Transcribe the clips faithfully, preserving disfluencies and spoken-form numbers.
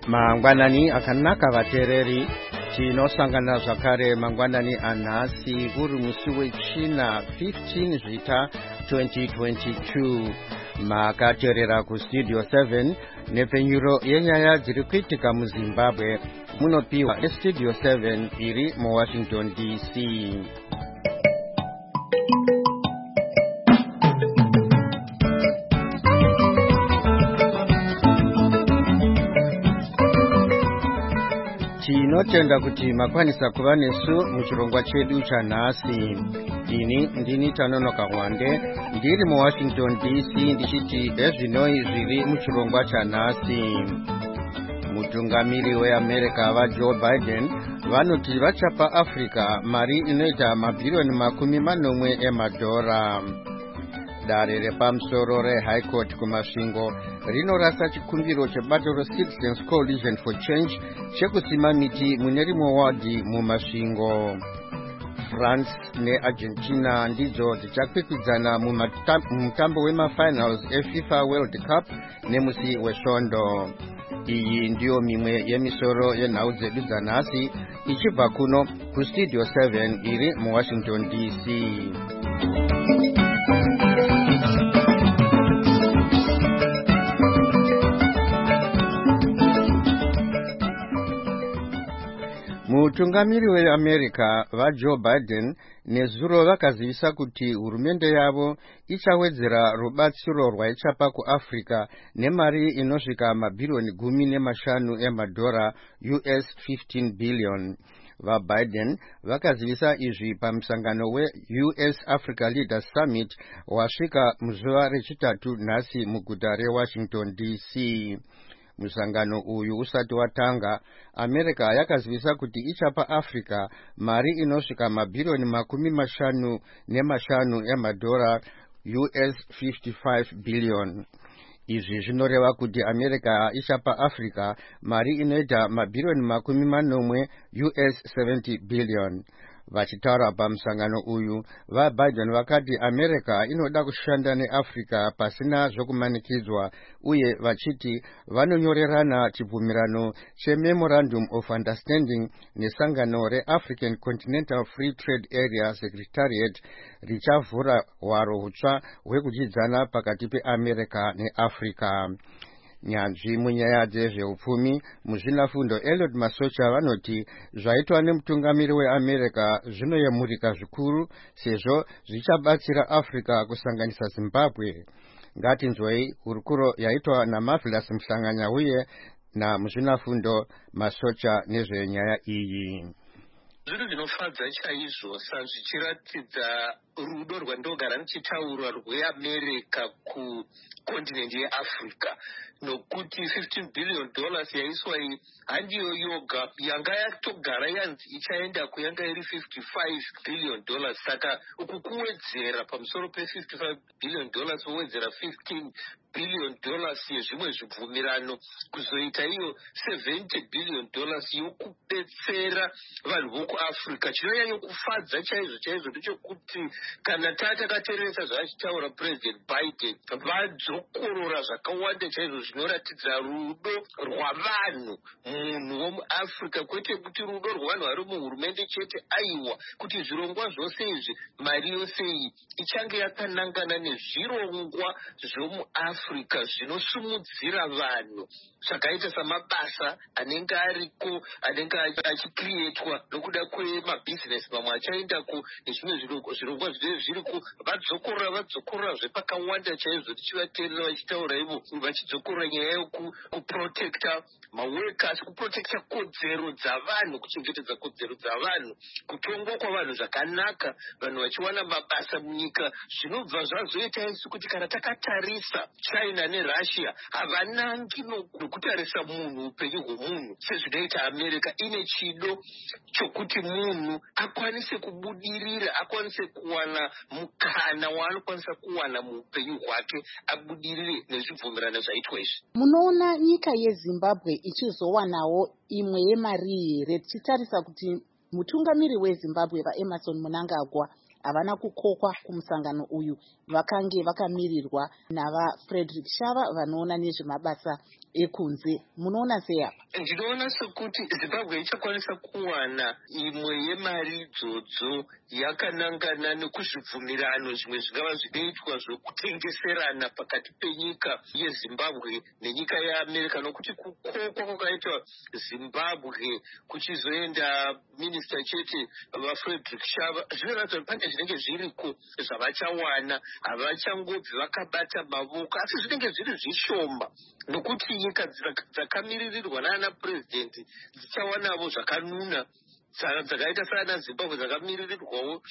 mangwanani akanaka vateereri tinosangana zvakare mangwanani anhasi uri musi wechina fifteen zvita twenty twenty-two makateerera kustudio seven nepfenyuro yenyaya dziri kuitika muzimbabwe munopiwa nestudio seven iri muwashington D C. tinotenda kuti makwanisa kuva nesu muchirongwa chedu chanhasi. ini ndini Tanonoka Mwande ndiri muwashington D C ndichiti ezvinoi zviri muchirongwa chanhasi. mutungamiri weAmerica vaJoe Biden vanoti vachapa Africa mari inoita mabhirioni makumi manomwe emadhora. dare repamusoro reHigh Court kumasvingo rinorasa chikumbiro chebato reCitizens Coalition for Change chekusima miti mune rimwe wadhi mumasvingo. France neArgentina ndidzo dzichakwikwidzana mumutambo wemafinals eFIFA World Cup nemusi wesvondo. iyi ndiyo mimwe yemisoro yenhau dzedu dzanhasi ichibva kuno kustudio seven iri muwashington D C. mutungamiri weAmerica vaJoe Biden nezuro vakazivisa kuti hurumende yavo ichawedzera rubatsiro rwaichapa kuAfrica nemari inosvika mabhirioni gumi nemashanu emadhora U S fifteen billion. vaBiden vakazivisa izvi pamusangano we-U S Africa Leaders Summit wasvika muzuva rechitatu nhasi muguta reWashington D C. musangano uyu usati watanga, America yakazivisa kuti ichapa Africa mari inosvika mabhirioni makumi mashanu nemashanu emadhora U S fifty-five billion. izvi zvinoreva kuti America ichapa Africa mari inoita mabhirioni makumi manomwe U S seventy billion. vachitaura pamusangano uyu vaBiden vakati America inoda kushanda neAfrica pasina zvokumanikidzwa uye vachiti vanonyorerana chibvumirano cheMemorandum of Understanding nesangano reAfrican Continental Free Trade Area Secretariat richavhura hwaro hutsva hwekudyidzana pakati peAmerica neAfrica. nyanzvi munyaya dzezveupfumi muzvinafundo Eliot Masocha vanoti zvaitwa nemutungamiri weAmerica zvinoyemurika zvikuru sezvo zvichabatsira Africa kusanganisa Zimbabwe. ngatinzwei hurukuro yaitwa naMarvelous Mhlanganya uye namuzvinafundo Masocha nezvenyaya iyi. zvinhu zvinofadza chaizvo sezvichiratidza rudo rwandogara ndichitaura rweAmerica kukontinenti yeAfrica, nokuti fifteen billion dollars yaiswa iyi handiyo yoga yanga yatogara yanzi ichaenda kuyanga iri fifty-five billion dollars. saka uku kuwedzera pamusoro pe-fifty-five billion dollars wowedzera fifteen billion dollars yezvimwe zvibvumirano kuzoita iyo seventy billion dollars yokudetsera vanhu vokuAfrica. chinonyanya kufadza chaizvo chaizvo ndechekuti kana tatakateeresa zvachitaura President Biden vadzokorora zvakawanda chaizvo zvinoratidza rudo rwavanhu munhu womuAfrica, kwete kuti rudo rwavanhu vari muhurumende chete. aiwa kuti zvirongwa zvose izvi mari yose iyi ichange yakanangana nezvirongwa zvomuAfrica zvinosumudzira vanhu zvakaita samabasa anenge ariko anenge achikrietwa nokuda kwemabhizinesi mamwe achaendako nezvimwe zvirongwa zvinenge zviriko. vadzokorora vadzokorora zvepakawanda chaizvo tichivateerera vachitaura ivo vachidzokorora nyaya yokuprotecta maworkers, kuprotecta kodzero dzavanhu, kuchengetedza kodzero dzavanhu, kutongwa kwavanhu zvakanaka, vanhu vachiwana mabasa munyika. zvinobva zvazoita isu kuti kana takatarisa China neRussia havanangi nokutarisa munhu, upenyu hwomunhu sezvinoita America. ine chido chokuti munhu akwanise kubudirira, akwanise kuwana mukana waanokwanisa kuwana muupenyu hwake, abudirire nezvibvumirano zvaitwa izvi. munoona nyika yeZimbabwe ichizowanawo imwe yemari here tichitarisa kuti mutungamiri weZimbabwe vaEmerson Mnangagwa havana kukokwa kumusangano uyu vakange vakamirirwa navaFrederick Shava vanoona nezvemabasa ekunze. Munoona sei apa? Ndinoona sekuti Zimbabwe ichakwanisa kuwana imwe yemari idzodzo yakanangana nekuzvibvumirano zvimwe zvingava zvinoitwa zvokutengeserana pakati penyika yeZimbabwe nenyika yeAmerica, nokuti kukokwa kwakaitwa Zimbabwe kuchizoenda minista chete vaFrederick Shava zvinoratidza kuti pane zvinenge zviriko zvavachawana. Havachangobvi vakabata mavoko, asi zvinenge zviri zvishoma, nokuti nyika dzakamiririrwa naana purezidendi dzichawanavo zvakanuna dzakaita sana Zimbabwe dzakamirirwawo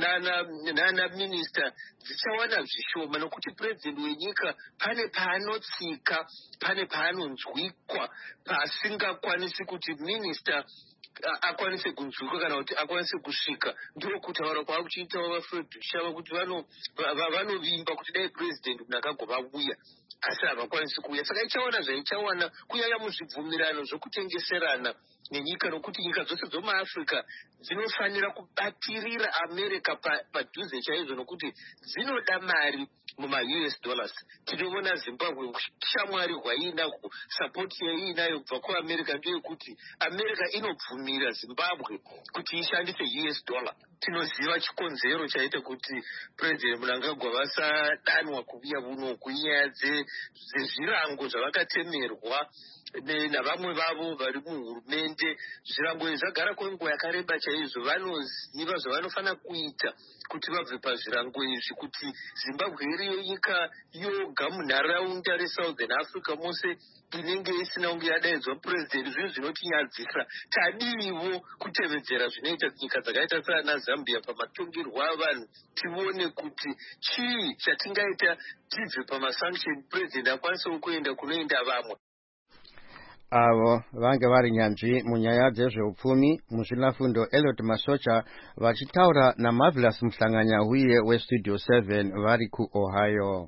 nana minista dzichawana zvishoma, nokuti purezidendi wenyika pane paanotsika, pane paanonzwikwa pasingakwanisi kuti minista akwanise kunzwikwa kana kuti akwanise kusvika. Ndiro kutaura kwava kuchiitawo vaFrederick Shava kuti vanovimba kuti dai purezidendi nakagobauya, asi havakwanisi kuuya. Saka ichawana zvaichawana kunyanya muzvibvumirano zvokutengeserana nenyika, nokuti nyika dzose dzomuAfrica dzinofanira kubatirira America padhuze chaizvo, nokuti dzinoda mari muma-U S dollars. Tinoona Zimbabwe shamwari hwainahwo, sapoti yaiinayo kubva kuAmerica ndeyekuti America inobvumira Zimbabwe kuti ishandise U S dollar. Tinoziva chikonzero chaita kuti President Mnangagwa vasadanwa kuuya kuno kunyaya dzezvirango zvavakatemerwa navamwe vavo vari muhurumende. Zvirango izvi zvagara kwenguva yakareba chaizvo. Vanoziva zvavanofanira kuita kuti vabve pazvirango izvi, kuti Zimbabwe iriyo nyika yoga munharaunda reSouthern Africa mose inenge isina kunge yadaidzwa purezidendi. Zvinhu zvinotinyadzisa. Tadiwo kutevedzera zvinoita nyika dzakaita sana Zambia pamatongerwo avanhu, tione kuti chii chatingaita tibve pamasanction, purezidendi akwanisewo kuenda kunoenda vamwe. Avo vange vari nyanzvi munyaya dzezveupfumi muzvinafundo Elliot Masocha vachitaura naMarvelous Muhlanganya huye weStudio seven vari kuOhio.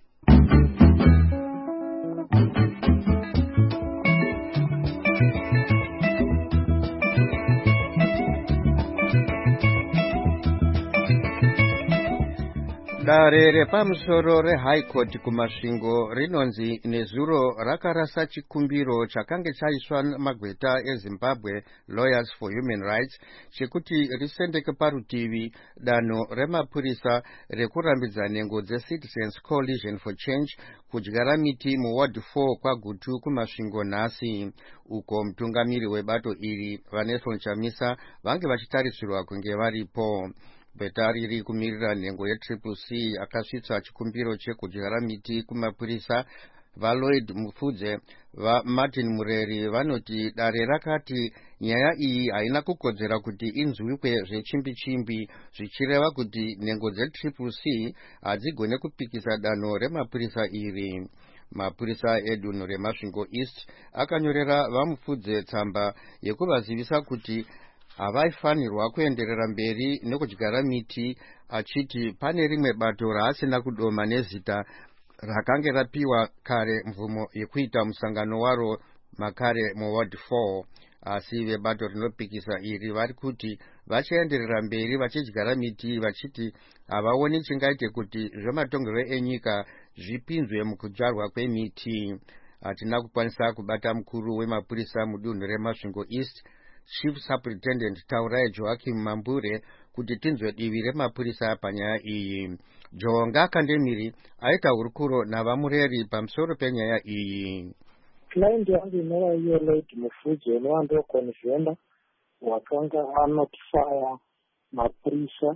Dare repamusoro reHigh Court kumasvingo rinonzi nezuro rakarasa chikumbiro chakange chaiswa magweta eZimbabwe Lawyers for Human Rights chekuti risendeke parutivi danho remapurisa rekurambidza nhengo dzeCitizens Coalition for Change kudyara miti muward four kwagutu kumasvingo nhasi, uko mutungamiri webato iri Vanessa Chamisa vange vachitarisirwa kunge varipo. Beta riri kumirira nhengo yetriple C akasvitsa chikumbiro chekudyara miti kumapurisa vaLloyd Mufudze vaMartin Mureri vanoti dare rakati nyaya iyi haina kukodzera kuti inzwikwe zvechimbi-chimbi, zvichireva kuti nhengo dzetriple C hadzigone kupikisa danho remapurisa iri. Mapurisa edunhu remasvingo East akanyorera vaMufudze tsamba yekuvazivisa kuti havaifanirwa kuenderera mberi nekudyara miti, achiti pane rimwe bato raasina kudoma nezita rakange rapiwa kare mvumo yekuita musangano waro makare muward four, asi vebato rinopikisa iri vari kuti vachaenderera mberi vachidyara miti, vachiti havaoni chingaite kuti zvematongerwo enyika zvipinzwe mukudyarwa kwemiti. Hatina kukwanisa kubata mukuru wemapurisa mudunhu remasvingo East Chief Superintendent Taurai Joachim Mambure kuti tinzwe divi remapurisa panyaya iyi. Jonga Kandemiri aita hurukuro navamureri pamusoro penyaya iyi. Client yangu inova iyo Lloyd Mufudze unowandiwa konzvenda wakanga anotifaya mapurisa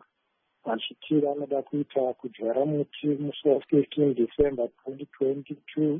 achiti anoda kuita kudyara muti musi wa fifteen December twenty twenty-two.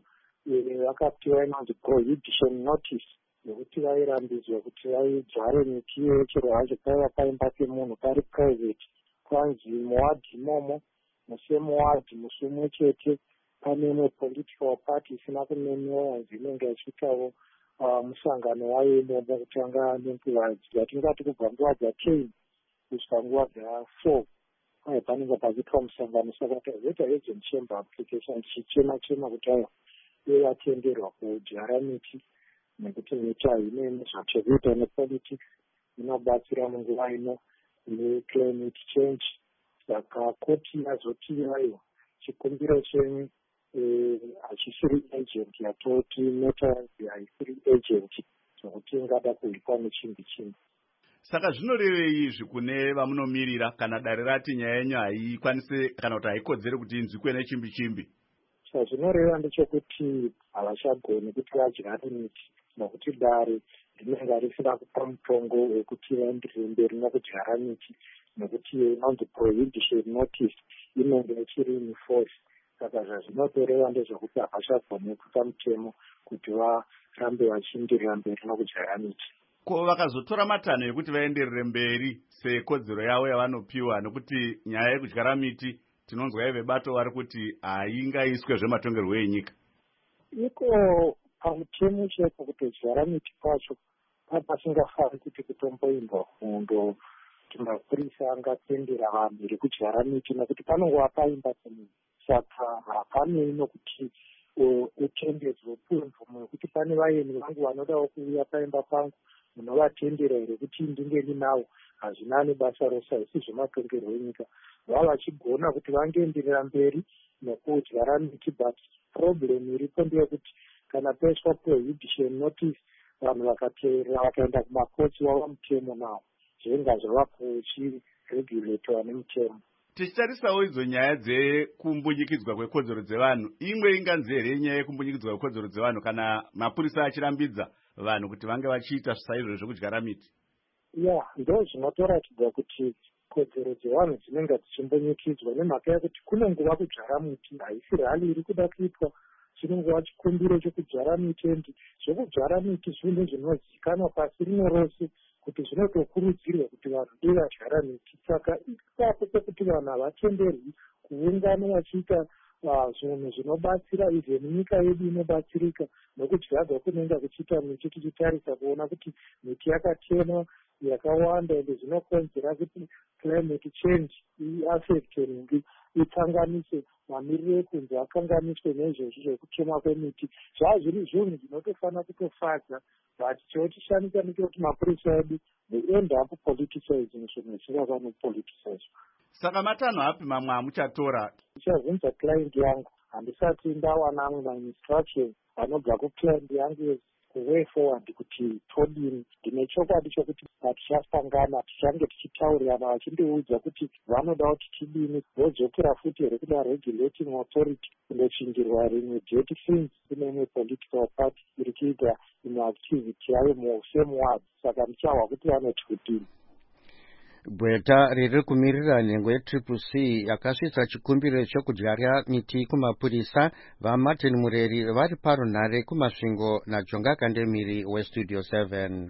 Vakapiwa inonzi prohibition notice yekuti vairambidzwa kuti vaidyare miti iyo chero hacho paiva paimba pemunhu pari private. Kwanzi muwadhi imomo musemuwadhi musi umwe chete pane imwe political party isina kunemiwa yanzi inenge yachiitawo musangano wayo imomo kutanga nenguva yatingati kubva nguva dzaten kusvika nguva dzafour kwaye panenge pachiitwa musangano. Saka tazoita agent chamber application tichichema-chema kuti aya iye vatenderwa kudyara miti nekuti miti haine nezvachekuita nepolitics, inobatsira munguva ino neclimate change. saka koti yazoti yayo chikumbiro chenyu hachisiri agent yatoti meta yanzi haisiri agent zvokuti ingada kuipa nechimbi chimbi. Saka zvinorevei izvi kune vamunomirira kana dare rati nyaya yenyu haikwanise kana kuti haikodzere kuti inzwikwe nechimbi chimbi? Chazvinoreva ndechekuti havachagoni kuti vadyare miti nokuti dare rinenge risina kupa mutongo wekuti vaenderere mberi nokudyara miti nokuti inonzi prohibition notice inenge ichiri in force. Saka zvazvinotoreva ndezvekuti havachagoni kupa mutemo kuti varambe vachienderera mberi nokudyara miti. Ko vakazotora matanho ekuti vaenderere mberi sekodzero yavo yavanopiwa, nokuti nyaya yekudyara miti tinonzwa vebato vari kuti haingaiswe zvematongerwo enyika. Iko pamutemo chete kutodyara miti kwacho pasingafani kuti kutomboimbwa fundo kuti mapurisa angatendera vanhu iri kudyara miti nokuti panongova paimba pemunhu. Saka hapanei nokuti utendedzwe upiwe mvumo yekuti pane vaeni vangu vanodawo kuuya paimba pangu munovatendera here kuti ndinge ndinavo. Hazvina nebasa rosa isi zvematongerwo enyika. Vava vachigona kuti vangeenderera mberi nekudyara miti, but problem iripo ndeyekuti kana paiswa prohibition notice vanhu vakateerera vakaenda kumakoti wava mutemo nawo zvenga zvavapo uchiregulatwa nemutemo. Tichitarisawo idzo nyaya dzekumbunyikidzwa kwekodzero dzevanhu, imwe inganzi here nyaya yekumbunyikidzwa kwekodzero dzevanhu kana mapurisa achirambidza vanhu kuti vange vachiita zvisaizvo zvekudyara miti? Ya, ndo zvinotoratidza kuti kodzero dzevanhu dzinenge dzichimbunyikidzwa nemhaka yekuti kune nguva kudyara miti haisi rali iri kuda kuitwa, chinongova chikumbiro chekudyara miti endi zvekudyara miti zvinhu zvinozivikanwa pasi rino rose kuti zvinotokurudzirwa kuti vanhu dei vadyara miti. Saka ipapo pekuti vanhu havatenderwi kuungana vachiita zvinhu zvinobatsira izveni nyika yedu inobatsirika nokudyarwa kunenge kuchiita miti, tichitarisa kuona kuti miti yakatemwa yakawanda ende zvinokonzera kuti climate change iaffecte nhingi ikanganise mamiriro ekunze akanganiswe nezvezvi zvekutemwa kwemiti. Zvava zviri zvinhu zvinotofanira kutofadza, but chotishamisa ndechekuti mapurisa edu the end up politicizing zvinhu zvisingafani kupoliticizwa. Saka matanho api mamwe amuchatora? Ndichavhunza client yangu, handisati ndawana amwe ma-instructions anobva kuclient yangu way forward kuti todini. Ndine chokwadi chokuti tichasangana tichange tichitaurirana vachindiudza kuti vanoda kuti tidini, vodzokera futi here kuda regulating authority kundochinjirwa rimwe date since kune imwe political party iri kuita imwe activity yayo musame ward. Saka ndichahwa kuti vanoti kudini. Bweta riri kumirira nhengo yetriple C yakasvitsa chikumbiro chokudyara miti kumapurisa. vaMartin Mureri vari parunhare kumasvingo naJonga Kandemiri westudio seven.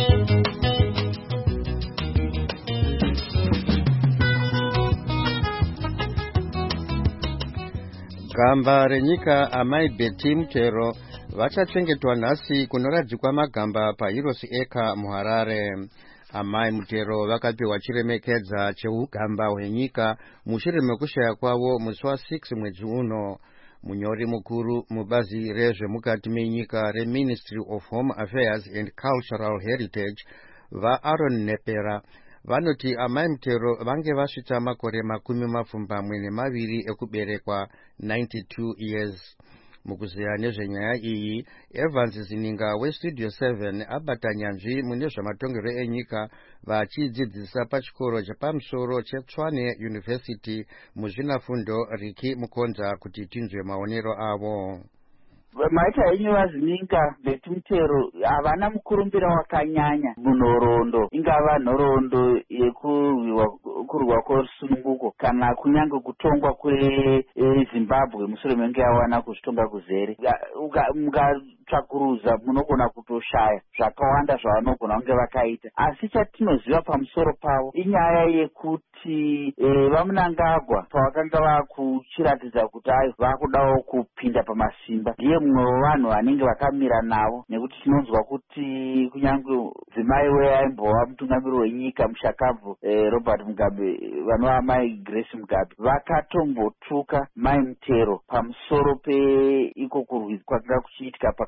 Gamba renyika amai Betty Mutero vachachengetwa nhasi kunoradzikwa magamba paHeroes Acre muHarare. Amai Mutero vakapiwa chiremekedza cheugamba hwenyika mushure mekushaya kwavo musi wa six mwedzi uno. Munyori mukuru mubazi rezvemukati menyika reMinistry of Home Affairs and Cultural Heritage vaAaron Nepera vanoti amai Mutero vange vasvitsa makore makumi mapfumbamwe nemaviri ekuberekwa, ninety-two years. Mukuziya nezvenyaya iyi, Evans Zininga westudio seven abata nyanzvi mune zvamatongerwo enyika vachidzidzisa pachikoro chepamusoro cheTshwane University muzvinafundo Riki Mukonza kuti tinzwe maonero avo. Maita yenyu vazininga Betty Mutero havana mukurumbira wakanyanya munhoroondo, ingava nhoroondo yekurwiwa kwesununguko kana kunyange kutongwa kweZimbabwe mushure menge yawana kuzvitonga kuzere. Mukatsvakuruza munogona kutoshaya zvakawanda zvavanogona kunge vakaita, asi chatinoziva pamusoro pavo inyaya yekuti e, vamunangagwa pavakanga vakuchiratidza kuti ayo vakudawo kupinda pamasimba ndiye mumwe wevanhu vanenge vakamira navo, nekuti tinonzwa kuti kunyange dzimai weaimbova mutungamiri wenyika mushakabvu e, Robert Mugabe vanova mai Grace Mugabe vakatombotuka mai Mutero pamusoro peiko kurwi kwakanga kuchiitika pakati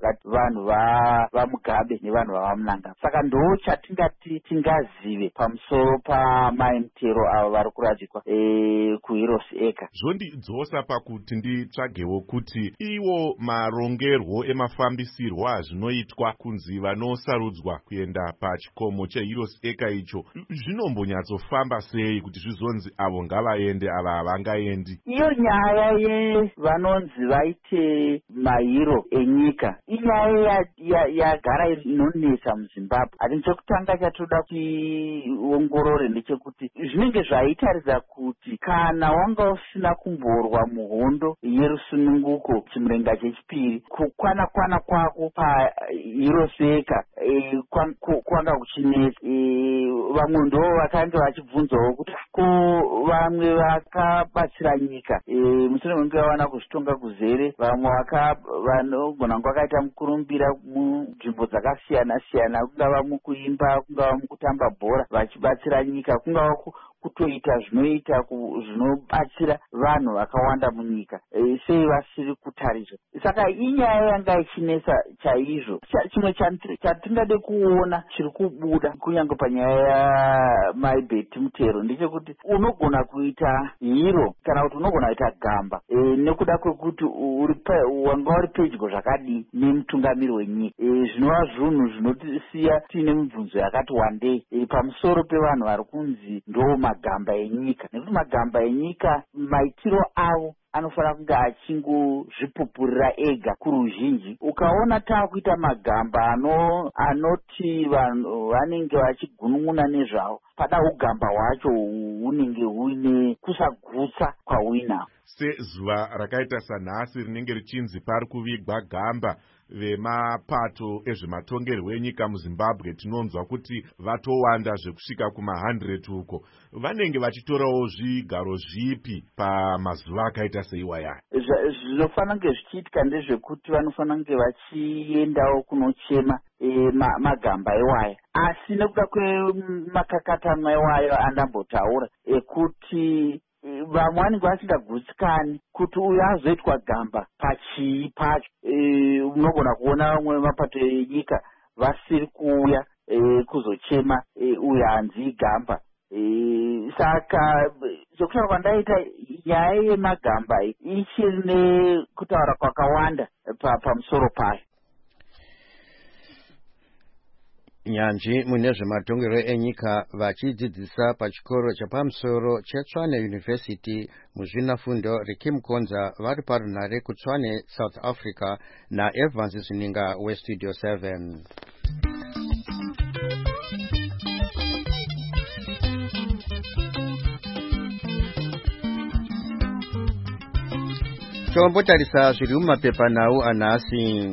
pakati vanhu vamugabe nevanhu vavamunanga. Saka ndo chatingati tingazive pamusoro pamaemutero avo vari kuradzikwa e, kuHeroes Acre. Zvondidzosa pakuti nditsvagewo kuti iwo marongerwo emafambisirwo azvinoitwa kunzi vanosarudzwa kuenda pachikomo cheHeroes Acre icho zvinombonyatsofamba sei kuti zvizonzi avo ngavaende ava havangaendi. Iyo nyaya yevanonzi vaite mahiro enyika inyaya yagara inonetsa muZimbabwe. Asi chekutanga chatoda kuongorore ndechekuti zvinenge zvaitaridza kuti kana wanga usina kumborwa muhondo yerusununguko chimurenga chechipiri, kukwana kwana kwako paHeroes Acre e, kwanga kuchinetsa. E, vamwe ndo vakanga vachibvunzawo kuti ko vamwe vakabatsira nyika e, mushure mekunge vawana kuzvitonga kuzere, vamwe vanogona kwakaita mukurumbira munzvimbo dzakasiyana siyana, kungava mukuimba, kungava mukutamba bhora vachibatsira nyika, kungava kutoita zvinoita zvinobatsira vanhu vakawanda munyika, e, sei vasiri kutariswa. Saka inyaya yanga ichinesa chaizvo. Chimwe chatingade kuona chiri kubuda kunyange panyaya yaMaibeth Mutero ndechekuti unogona kuita hero kana kuti unogona kuita gamba e, nekuda kwekuti wanga uri pedyo zvakadii nemutungamiri wenyika. E, zvinova zvinhu zvinotisiya tiine mibvunzo yakati wandei e, pamusoro pevanhu vari kunzi ndo magamba enyika, nekuti magamba enyika maitiro avo anofanira kunge achingozvipupurira ega kuruzhinji. Ukaona taakuita magamba ano anoti vanhu vanenge vachigunun'una nezvavo, pada ugamba hwacho hunenge huine kusagutsa kwahwina. Sezuva rakaita sanhasi rinenge richinzi pari kuvigwa gamba vemapato ezvematongerwo enyika muZimbabwe, tinonzwa kuti vatowanda zvekusvika kuma hundred uko. Vanenge vachitorawo zvigaro zvipi pamazuva akaita seiwaya? Zvinofanira kunge zvichiitika ndezvekuti vanofanira kunge vachiendawo kunochema e, ma, magamba ewaya. Asi nekuda kwemakakatanwa ewaya andambotaura ekuti vamwe vanenge vasingagutsikani kuti uyu azoitwa gamba pachii pacho. E, unogona kuona vamwe mapato enyika vasiri kuuya e, kuzochema e, uyu hanzi gamba. E, saka zvekushaka kwandaita nyaya yemagamba ichiri nekutaura kwakawanda pamusoro payo. Nyanji mune zvematongerwo enyika vachidzidzisa pachikoro chepamusoro cheTshwane University muzvinafundo Rikim Konza vari parunhare kuTshwane, South Africa, naEvans Zininga weStudio seven. Tombotarisa zviri mumapepa nawo anhasi.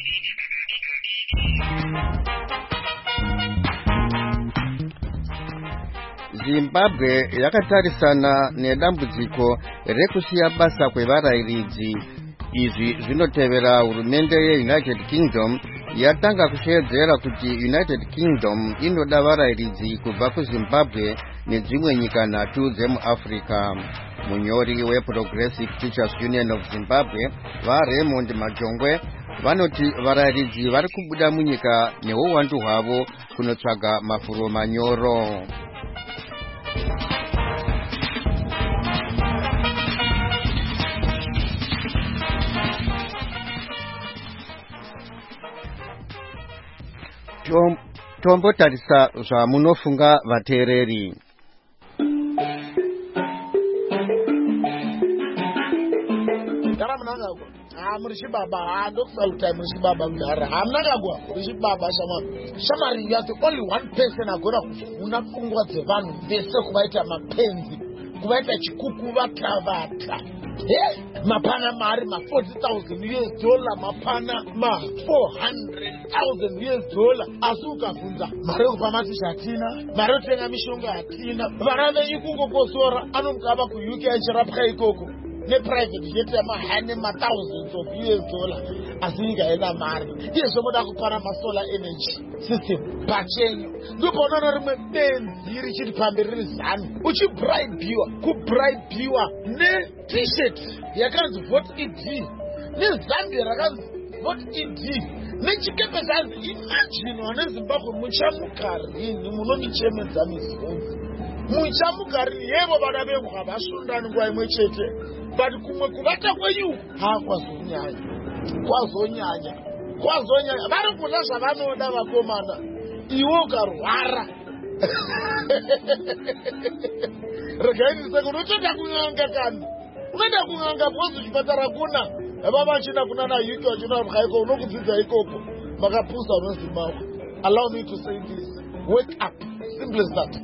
Zimbabwe yakatarisana nedambudziko rekusiya basa kwevarairidzi. Izvi zvinotevera hurumende yeUnited Kingdom yatanga kushedzera kuti United Kingdom inoda varairidzi kubva kuZimbabwe nedzimwe nyika nhatu dzemuAfrica. Munyori weProgressive Teachers Union of Zimbabwe vaRaymond Majongwe vanoti varairidzi vari kubuda munyika neuwandu hwavo kunotsvaga mafuro manyoro. Tom, tombotarisa zvamunofunga vateereri. Murishi Baba, I don't know time Murishi Baba. I'm not a go. Murishi Baba, Shama. Shamari, you have only one person. I go to Unafungwa Zevan. They say quite a mapenzi. Quite a chikukuva travata. Eh? Mapana Mari, ma forty thousand U S dollar. Mapana ma four hundred thousand U S dollar. Azuka Funza. Mario Pamati Shatina. Mario Tenga Mishunga Atina. Varana Yukungo Posora. Anum Kaba ku U K and Sharapka Ikoko. Ne private jet ma hane ma thousands of U S dollar asinga ena mari yeso moda kupara ma solar energy system bachenyo ndipo nona rimwe benzi iri chiri pamberi zanu uchi bribe biwa ku bribe biwa ne t-shirt yakanzi vote it ne Zambia rakanzi passport ed nechikepe zvanzi. Imagine wane Zimbabwe muchamugarini munomichemedza mizunzi muchamugarini yevo vana vengu havasundani nguva imwe chete, but kumwe kuvata kwenyu ha kwazonyanya kwazonyanya kwazonyanya vari kuda zvavanoda vakomana, iwe ukarwara regainise unotoda kun'anga kani unoenda kun'anga bhozi chipatara kuna ava vachina kuna na yuki vachina rwaiko unokudzidza ikoko makapusa unozimbabwe. Allow me to say this, wake up, simple as that.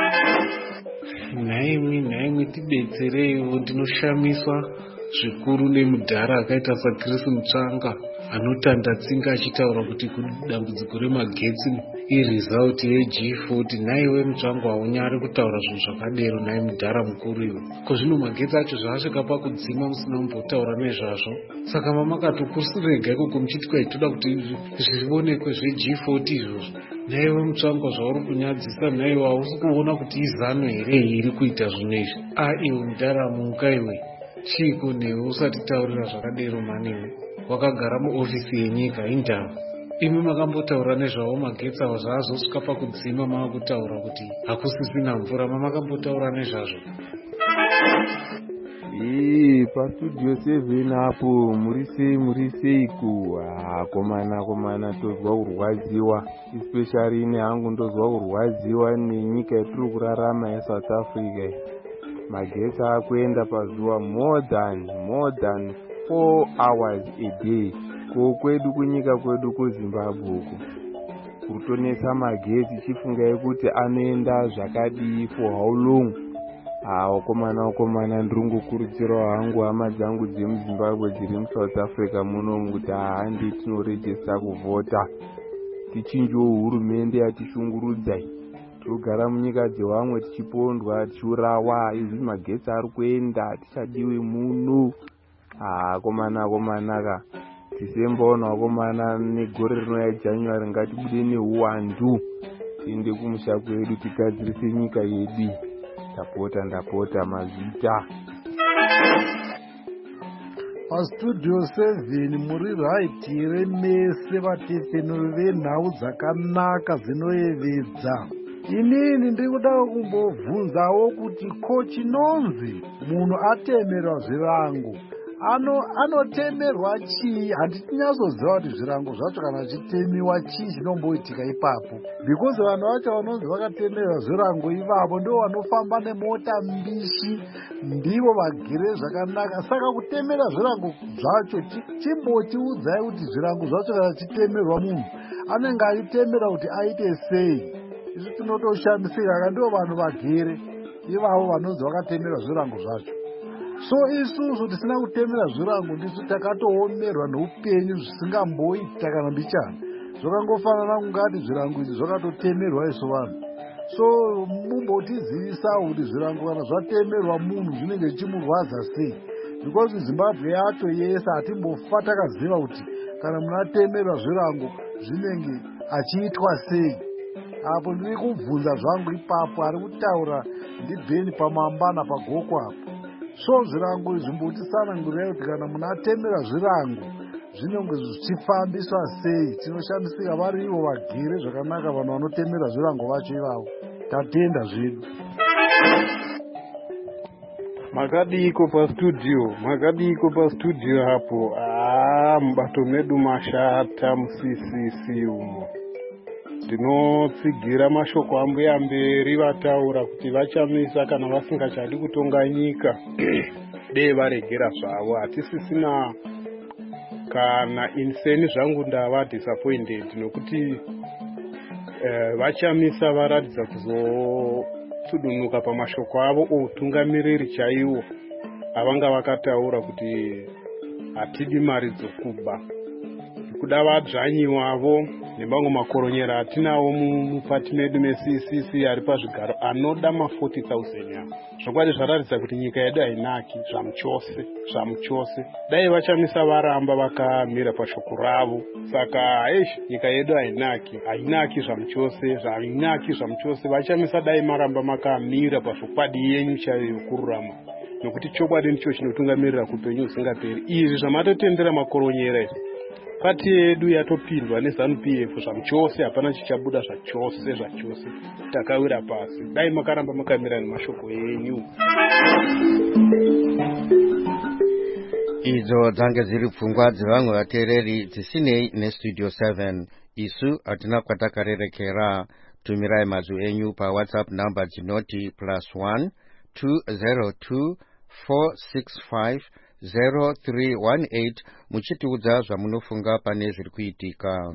Naimwe naimwe tidetsereiwo, ndinoshamiswa zvikuru nemudhara akaita saKrisi Mutsvanga anotanda tsinga achitaura kuti dambudziko remagetsi irizauti yeG forty. Naiwe Mutsvanga haunyari kutaura zvinhu zvakadero, nai mudhara mukuru iwe. Ko zvino magetsi acho zvaasvika pakudzima musina kumbotaura nezvazvo, saka mamakatokusiregai koko muchiti kwai toda kuti zvionekwe zveG forty izvozvo. Naiwe Mutsvanga zvauri kunyadzisa, naiwe hausi kuona kuti izano here iri kuita zvino izvi. A iwe mudhara muka iwe, chiko newe usati taurira zvakadero maniwe, wakagara muofisi yenyika indava. Imi makambotaura nezvavo magetsi avo zvaazosvika pakudzima maakutaura kuti hakusisina mvura, mamakambotaura nezvazvo. Ii pastudio seven apo muri sei muri seiku? Ah, komana komana tozwa kurwadziwa, especially ine hangu ndozwa kurwadziwa nenyika yatiri kurarama yeSouth Africa. Magetsi akuenda pazuva more than more than four hours a day. Ko kwedu kunyika kwedu kuZimbabwe uko kutonesa magetsi chifungai kuti anoenda zvakadii for how long? Ah, wakomana wakomana ndinongokurudzirawo hangu hama dzangu dzemuZimbabwe dziri muSouth Africa munomu kuti handi tinorejesta kuvhota, tichinjewo hurumende yatishungurudzai. Togara munyika dzevamwe tichipondwa tichiurawa, izvi magetsi ari kuenda tichadiwe muno. Ah, komana komana ka tisembaona wakomana negore rinouya January ngatibude neuwandu tiende kumusha kwedu tigadzirise nyika yedu. Ndapota ndapota mazita. Pastudio seven muri right here mese vatefenuri venhau dzakanaka dzinoyevedza. Inini ndikuda kumbobvunzawo kuti ko chinonzi munhu atemerwa zvirango ano anotemerwa chii? Handitinyatsoziva kuti zvirango zvacho kana chitemiwa chii chinomboitika ipapo, because vanhu vacho vanonzi vakatemerwa zvirango ivavo ndo vanofamba nemota mbishi, ndivo vagere zvakanaka. Saka kutemera zvirango zvacho chimbotiudzai kuti zvirango zvacho kana chitemerwa munhu anenge achitemera kuti aite sei? Izvi tinotoshamisika ka ndivo vanhu vagere ivavo vanonzi vakatemera zvirango zvacho. So isusu tisina kutemera zvirango ndisu takatoomerwa neupenyu zvisingamboita kana mbichana. Zvakangofanana kungati zvirango izvi zvakatotemerwa isu vanhu. So mumbotizivisawo kuti zvirango kana zvatemerwa munhu zvinenge zvichimurwadza sei, because Zimbabwe yacho yese hatimbofa takaziva kuti kana munatemerwa zvirango zvinenge achiitwa sei. Apo ndiri kubvunza zvangu ipapo, ari kutaura ndibheni pamambana pagoko apo. So zvirango izvi mbotisanangurirai kuti kana munatemera zvirango zvinenge zvichifambiswa sei. Tinoshamisika vari ivo vagere zvakanaka vanhu vanotemera zvirango vacho ivavo. Tatenda zvedu. Makadiko pastudio, makadiko pastudio hapo. Ah, mubato medu mashata musisisi umo. Ndinotsigira mashoko ambuya mberi vataura kuti vachamisa kana vasingachadi kutonga nyika dei varegera zvavo. Hatisisina kana inseni zvangu ndava disappointed nokuti eh, vachamisa varadza kuzotudunuka pamashoko avo outungamiriri chaiwo avanga vakataura kuti hatidi mari dzokuba. Kuda vadzvanyiwavo nemamwe makoronyera atinawo mupati medu meC C C ari pazvigaro anoda ma forty thousand avo. Zvokwadi zvaratidza kuti nyika yedu hainaki zvamuchose zvamuchose. Dai vachamisa varamba vakamira pashoko ravo. Saka eish nyika yedu hainaki hainaki zvamuchose zvainaki zvamuchose. Vachamisa dai maramba makamira pazvokwadi yenyu chaiyo kururama, nokuti chokwadi ndicho chinotungamirira kupenyu usingaperi. Izvi zvamatotendera makoronyera izvi pati yedu yatopindwa neZANU-P F zvachose, hapana chichabuda zvachose zvachose, takawira pasi. Dai makaramba makamira nemashoko enyu. Idzo dzange dziri pfungwa dzevamwe vateereri dzisinei nestudio seven. Isu hatina kwatakarerekera. Tumirai mazwi enyu pa WhatsApp number dzinoti plus one two zero two four six five zero three one eight muchitiudza zvamunofunga pane zviri kuitika.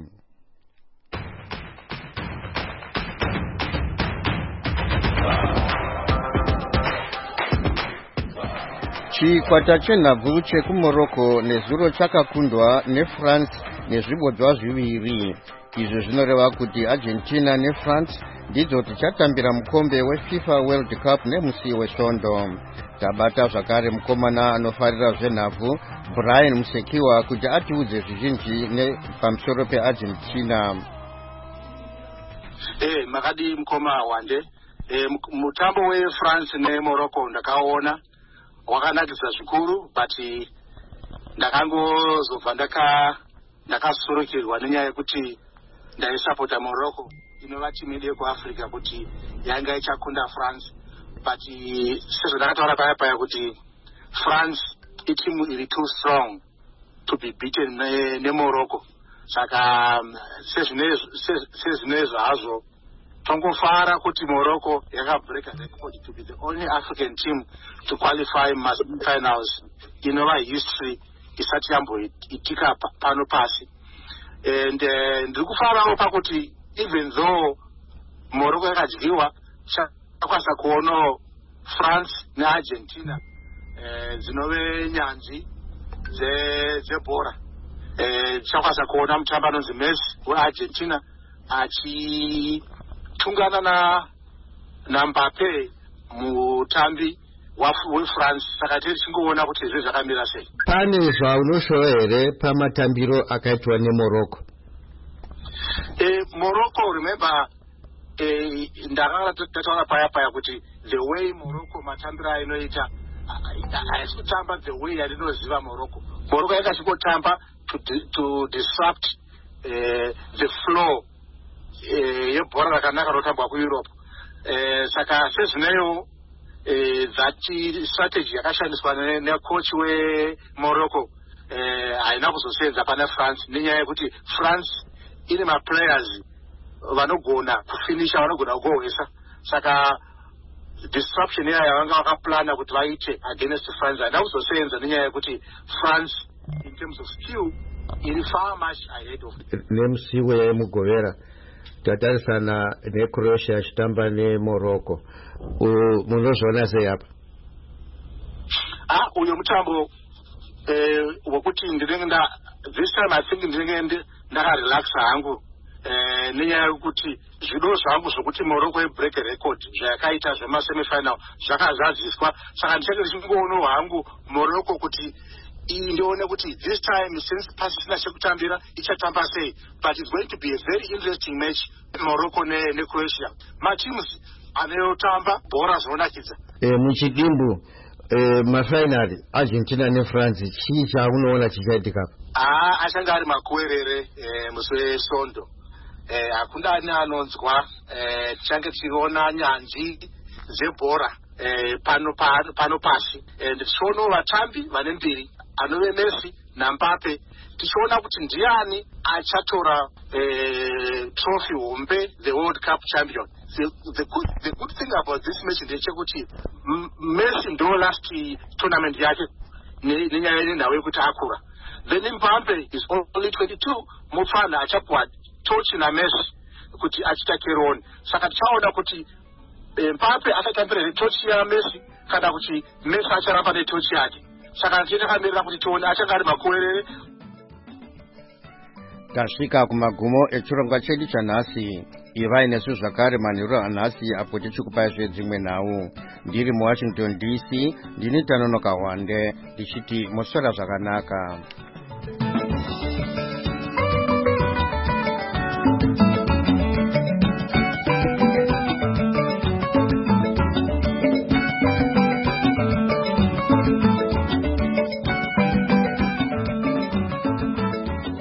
Chikwata chenhabvu chekumorocco nezuro chakakundwa neFrance nezvibodzwa zviviri. Izvo zvinoreva kuti Argentina neFrance ndidzo tichatambira mukombe weFIFA World Cup nemusi wesvondo. Tabata zvakare mukomana anofarira zvenhabvu Brian Musekiwa kuti atiudze zvizhinji pamusoro peArgentina. Eh, makadi mukoma wande. Eh, mutambo weFrance neMorocco ndakaona wakanakisa zvikuru, but ndakangozobva ndaka ndakasurukirwa nenyaya yekuti ndaisapota Morocco inova timu yedu yekuAfrica kuti yanga ichakunda France, but sezvo ndakataura paya paya kuti France itimu iri too strong to be beaten neMorocco. Saka sezvinezvo hazvo tongofara kuti Morocco yakabreak a record to be the only African team to qualify finals inova history isati yamboitika pano pasi. And ndiri kufarawo pakuti even though Morocco yakadyiwa, chakwanisa kuona France neArgentina dzinove nyanzvi dzebhora. Chakwanisa kuona mutambo anonzi Messi weArgentina achitungana na naMbappe mutambi weFrance. Saka tiri tingoona kuti izvo zvakamira sei. Pane zvaunoshowa here pamatambiro akaitwa neMorocco? Eh, Morocco, remember, eh, ndakataura paya paya kuti the way Morocco matambiro ainoita haisi kutamba the way yandinoziva Morocco. Morocco yakachingotamba to, to disrupt eh, the flow eh, yebhora rakanaka rinotambwa kuEurope. Eh, saka sezvineyo eh, that strategy yakashandiswa necoach weMorocco eh, haina kuzosenza pana France, nenyaya yekuti France ine maplayers vanogona kufinisha, vanogona kugohwesa. Saka disruption iya yavanga vakaplana kuti vaite against France haina kuzosenza, nenyaya yekuti France in terms of skill iri far much ahead of nemusi wemugovera tatarisana neCroatia achitamba neMorocco. Munozviona sei apa? Ah, uyo mutambo eh wekuti ndinenge nda this time I think ndinenge ndakarelaxa hangu eh nenyaya yekuti zvido zvangu zvokuti Morocco ibreak record zvakaita zvema semifinal zvakazadziswa. Saka ndichenge ndichingoona hangu Morocco kuti indione kuti this time since pasina chekutambira ichatamba sei, but it's going to be a very interesting match Morocco neCroatia. Mateams anayotamba bhora zvonakidza. Eh, muchidimbu eh, mafinali Argentina neFrance chii chaunoona chichaitika? Ah, achanga ari makuwerere eh, musi wesvondo. Eh, hakuna ani anonzwa eh, tichange tichiona nyanzvi dzebhora eh, pano pano pano pasi. And tichiona vatambi vane mbiri anove Messi naMbappe, tichiona kuti ndiani achatora eh, trophy hombe, the World Cup champion. The, the, good, the good thing about this match ndechekuti Messi ndo last tournament yake nenyaya yenhau yekuti akura. Then Mbappe is only twenty-two, mufana achapuwa torch naMessi kuti achitake roni. Saka tichaona kuti Mbappe achatambira netorch yaMessi kana kuti Messi acharamba netorch yake. Saka ndinakamirira kuti tione achanga ari makuwerere. Tasvika kumagumo echirongwa chedu chanhasi. Ivai nesu zvakare manheru anhasi apo tichikupai zvedzimwe nhau. Ndiri muWashington D C, ndini Tanonoka Wande, ndichiti moswera zvakanaka.